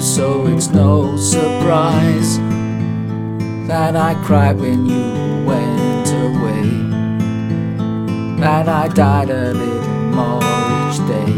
so it's no surprise that I cried when you went away, that I died a little more each day.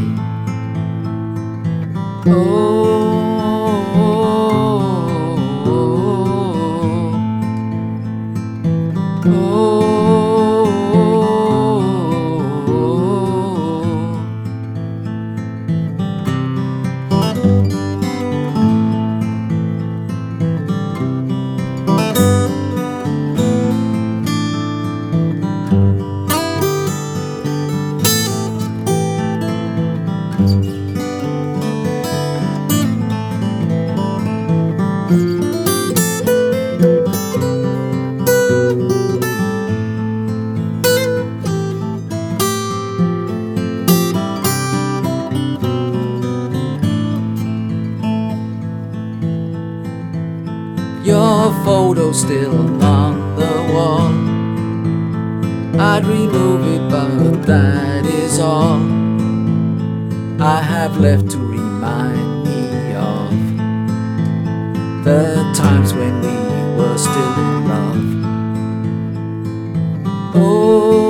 Your photo's still on the wall. I'd remove it, but that is all I have left to remind me of the times when we were still in love.